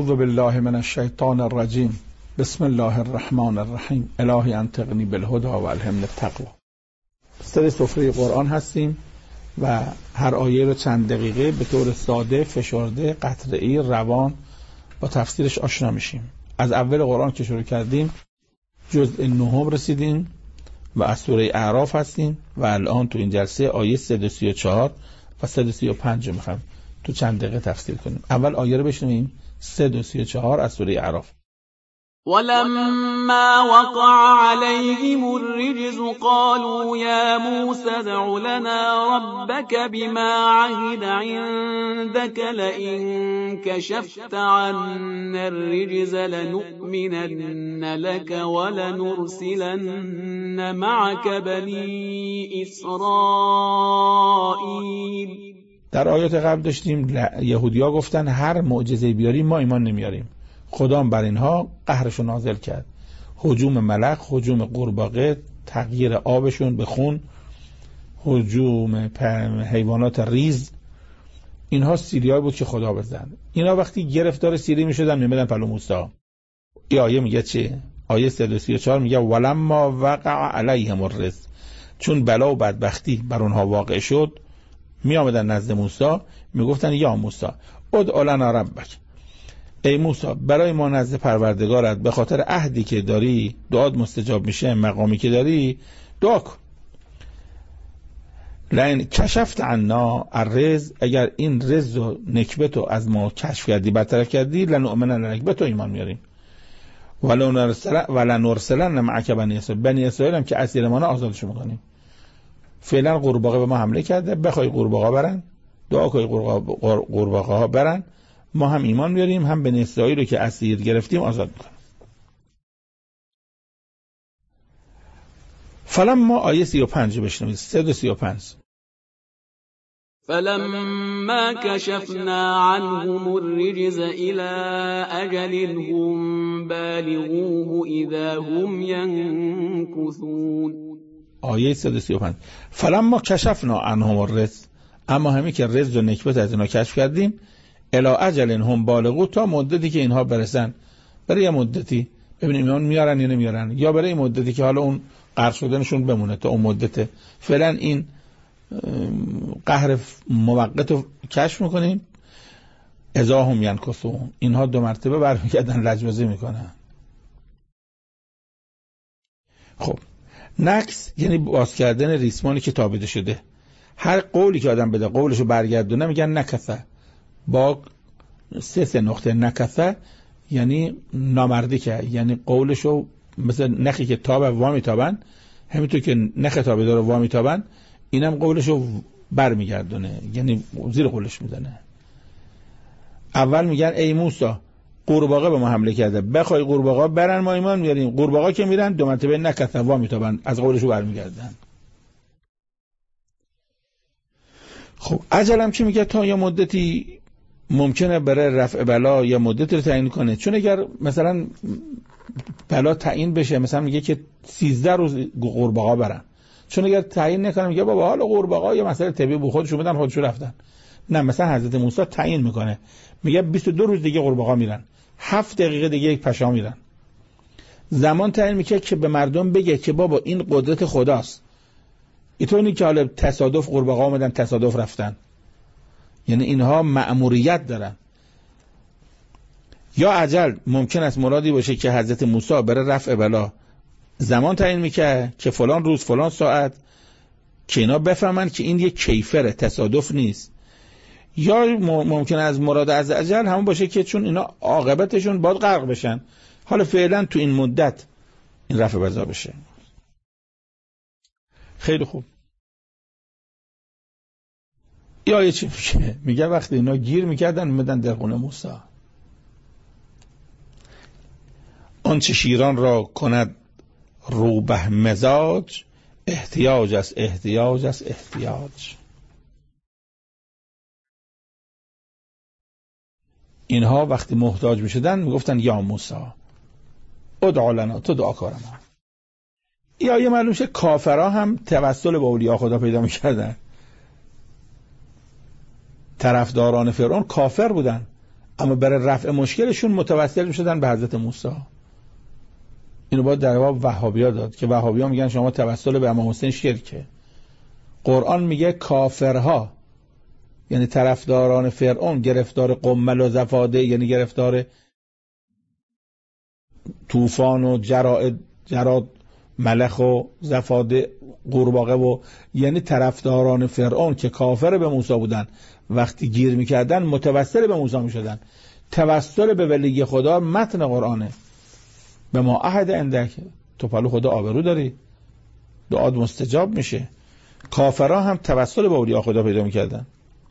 اعوذ بالله من الشیطان الرجیم. بسم الله الرحمن الرحیم. الهی انطقنی بالهدی و الهمنی التقوی. سر سفره قرآن هستیم و هر آیه رو چند دقیقه به طور ساده، فشرده، قطعی، روان با تفسیرش آشنا میشیم. از اول قرآن که شروع کردیم جزء 9 رسیدیم و از سوره اعراف هستیم و الان تو این جلسه آیه 134 و 135 میخوایم تو چند دقیقه تفسیر کنیم. اول آیه رو بشنویم. 134 از سوره اعراف. ولما وقع عليهم الرجز قالوا يا موسى ادع لنا ربك بما عهد عندك لئن كشفت عنا الرجز لنؤمنن لك ولنرسلن معك بني إسرائيل. در آیات قبل داشتیم یهودی‌ها گفتن هر معجزه بیاری ما ایمان نمیاریم. خدا بر اینها قهرشو نازل کرد. هجوم ملک، هجوم قورباغه، تغییر آبشون به خون، هجوم حیوانات ریز، اینها سیریایی بود که خدا بزن. اینا وقتی گرفتار سیری میشدن میمدن پلو موسی. این آیه میگه چه؟ آیه 134 میگه ولما وقع علیهم الرجز، چون بلا و بدبختی بر اونها واقع شد می آمدن نزد موسی میگفتن یا موسی ادع لنا ربک، ای موسی برای ما نزد پروردگارت به خاطر عهدی که داری، دعات مستجاب میشه، مقامی که داری دعا کن. لئن کشفت عنا الرجز، اگر این رجز و نکبتو از ما کشف کردی، برطرف کردی، لنؤمنن لک، به تو ایمان میاریم. ولنرسلن معک بنی اسرائیل، بنی اسرائیل هم که اسیرمان آزادشون میکنیم. فعلا قورباغه به ما حمله کرده، بخوای قورباغه برن، دعا کنی قورباغه ها برن، ما هم ایمان میاریم، هم بنی اسرائیل رو که اسیر گرفتیم آزاد میکنیم. فلما آیه 35 بشنوید. 135 فلما كشفنا عنهم الرجز إلى أجل هم بالغوه إذا هم ينكثون. آیه 135 فلما کشفنا عنهم الرجز، اما همین که رجز و نکبت از اینا کشف کردیم، الی اجل هم بالغو، تا مدتی که اینها برسن، برای یه مدتی ببینیم ایمان میارن یا نمیارن، یا برای مدتی که حالا اون قهر شدنشون بمونه تا اون مدت. فعلا این قهر موقت رو کشف میکنیم. اذا هم ینکثون، اینها 2 مرتبه برمیگردن لجبازی میکنن. خب نکس یعنی باز کردن ریسمانی که تابیده شده. هر قولی که آدم بده قولشو برگردونه میگن نکثه، با 3 نقطه. نکثه یعنی نامردی که، یعنی قولشو مثل نخی که تابه وامی تابن، همینطور که نخ تابه داره وامی تابن، اینم قولشو برمیگردونه، یعنی زیر قولش میزنه. اول میگن ای موسی قورباغه به ما حمله کرده، بخوای قورباغه برن ما ایمان میاریم. قورباغه که میرن 2 مرتبه نکثه وامی تابن، از قولشو برمیگردن. خب اجلم چی میگه؟ تا یه مدتی ممکنه برای رفع بلا یا مدتی رو تعیین کنه. چون اگر مثلا بلا تعیین بشه، مثلا میگه که 13 روز قورباغه برن، چون اگر تعیین نکنه میگه بابا حالا قورباغه یا مسئله طبیعی بود، خودشون بدن خودشون رفتن. نه، مثلا حضرت موسی تعیین میکنه، میگه 22 روز دیگه قورباغه میرن، 7 دقیقه دیگه یک پشا میرن. زمان تعیین میکنه که به مردم بگه که بابا این قدرت خداست. اینطوری که حالا تصادف قورباغه اومدن تصادف رفتن، یعنی اینها مأموریت دارن. یا اجل ممکن است مرادی باشه که حضرت موسی برای رفع بلا زمان تعیین میکنه که فلان روز فلان ساعت، که اینا بفهمن که این یک کیفره، تصادف نیست. یا ممکن است مراد از اجل همون باشه که چون اینا عاقبتشون باید غرق بشن، حالا فعلا تو این مدت این رفع بلا بشه. خیلی خوب. یا چی میگه؟ میگه وقتی اینا گیر میکردن میمدن در خونه موسی، آنچه شیران را کند روبه مزاج، احتیاج است احتیاج است احتیاج. اینها وقتی محتاج میشدن میگفتن یا موسی ادع لنا، تو دعا کار ما. یا یه معلوم شه کافرها هم توسل به اولیاء خدا پیدا میکردن. طرفداران فرعون کافر بودن، اما برای رفع مشکلشون متوسل میشدن به حضرت موسی. اینو باید در جواب وهابیا داد که وهابیا میگن شما توسل به امام حسین شرکه. قرآن میگه کافرها، یعنی طرفداران فرعون، گرفتار قمل و زفاده، یعنی گرفتار طوفان و جراد ملخ و زفاده قورباغه و یعنی طرفداران فرعون که کافر به موسی بودن، وقتی گیر میکردن متوسل به موسی میشدن. توسل به ولی خدا متن قرآنه. به ما عهد عندک، تو پلو خدا آبرو داری، دعات مستجاب میشه. کافرها هم توسل به اولیاء خدا پیدا میکردن.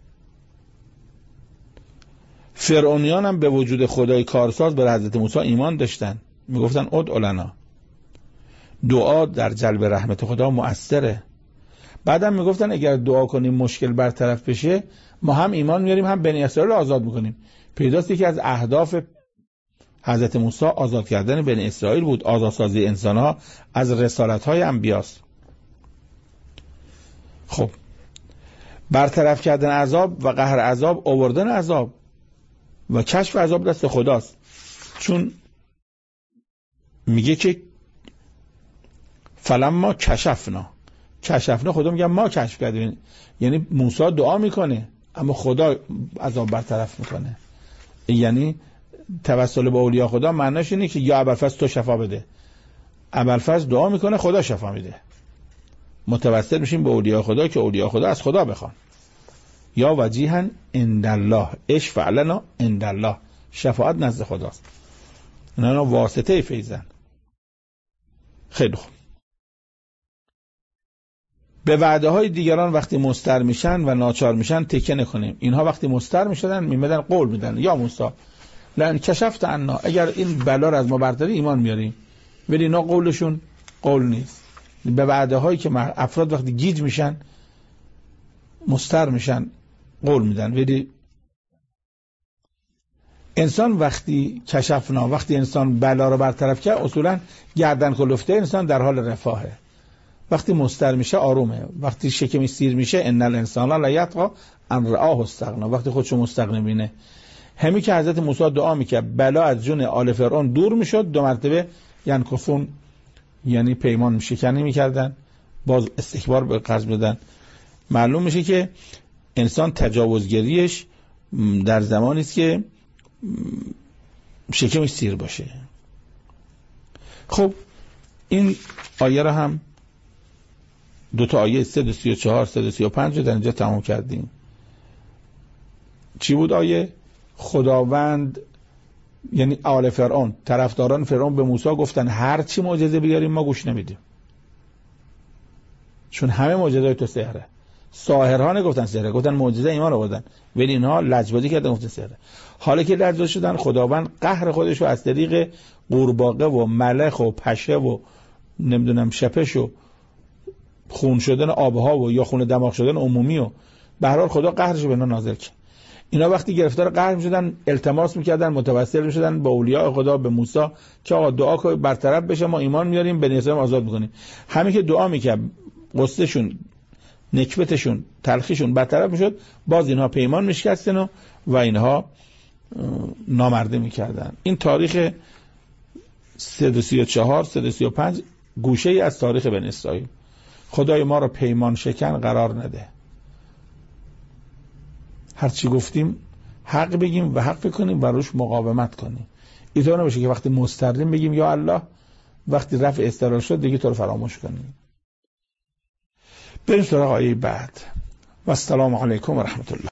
فرعونیان هم به وجود خدای کارساز به حضرت موسی ایمان داشتن، میگفتن ادع لنا. دعا در جلب رحمت خدا مؤثره. بعدم میگفتن اگر دعا کنیم مشکل برطرف بشه، ما هم ایمان میاریم هم بنی اسرائیل رو آزاد میکنیم. پیداست یکی از اهداف حضرت موسی آزاد کردن بنی اسرائیل بود، آزادسازی انسانها از رسالت‌های انبیاست. خب برطرف کردن عذاب و قهر عذاب، آوردن عذاب و کشف عذاب دست خداست. چون میگه که فلما کشفنا خدا میگه ما کشف کردیم، یعنی موسی دعا میکنه اما خدا عذاب برطرف میکنه. یعنی توسل به اولیاء خدا معناش اینه که یا ابوالفضل تو شفا بده، ابوالفضل دعا میکنه خدا شفا میده. متوسل میشیم به اولیاء خدا که اولیاء خدا از خدا بخوان. یا وجیها عند الله، اشفع لنا عند الله، شفاعت نزد خداست. اینا واسطه فیضن. خیلی خوب. به وعده های دیگران وقتی مضطر میشن و ناچار میشن تکیه نکنیم. اینها وقتی مضطر میشدن میمدن قول میدن یا موسی لئن کشفت عنا، اگر این بلا رو از ما برداری ایمان میاریم. ولی اینا قولشون قول نیست. به وعده هایی که افراد وقتی گیج میشن مضطر میشن قول میدن. ولی انسان وقتی کشفنا، وقتی انسان بلا رو برطرف کرد، اصولا گردن کلفته انسان در حال رفاهه. وقتی مضطر میشه آرومه. وقتی شکمش سیر میشه ان الانسان لیطغی ان رآه استغنی، وقتی خودشو مستغنی بینه. همین که حضرت موسی دعا میکرد بلا از جون آل فرعون دور میشد، 2 مرتبه ینکثون یعنی پیمان شکنی میکردن، باز استکبار به قرض بدن. معلوم میشه که انسان تجاوزگریش در زمانی است که شکمش سیر باشه. خب این آیه را هم 2 آیه 334 335 در اینجا تمام کردیم. چی بود آیه؟ خداوند یعنی آل فرعون، طرفداران فرعون به موسی گفتن هر چی معجزه بیاریم ما گوش نمیدیم، چون همه معجزات تو سحره. ساحرها نگفتن سحره، گفتن معجزه ایمان آوردن، ولی اینها لجبازی کردن گفتن سحره. حالا که لجباز شدن، خداوند قهر خودش رو از طریق قورباغه و ملخ و پشه و نمیدونم شپش و خون شدن آبها و یا خون دماغ شدن عمومی و به هر حال خدا قهرش به اینا نازل کرد. اینا وقتی گرفتار قهر میشدن التماس میکردن، متوسل میشدن به اولیاء خدا، به موسی که آقا دعا کنید برطرف بشه، ما ایمان میاریم، بنی اسرائیل آزاد میکنیم. همین که دعا میکرد قصهشون، نکبتشون، تلخیشون برطرف میشد، باز اینها پیمان میشکستن و اینها نامرده میکردن. این تاریخ 334 335 گوشه ای از تاریخ بنی اسرائیل. خدای ما را پیمان شکن قرار نده. هرچی گفتیم حق بگیم و حق بکنیم و روش مقاومت کنیم. اینطور نباشه که وقتی مضطریم بگیم یا الله، وقتی رفع اضطرار شد دیگه تو رو فراموش کنیم. بریم سراغ آیه بعد. و السلام علیکم و رحمت الله.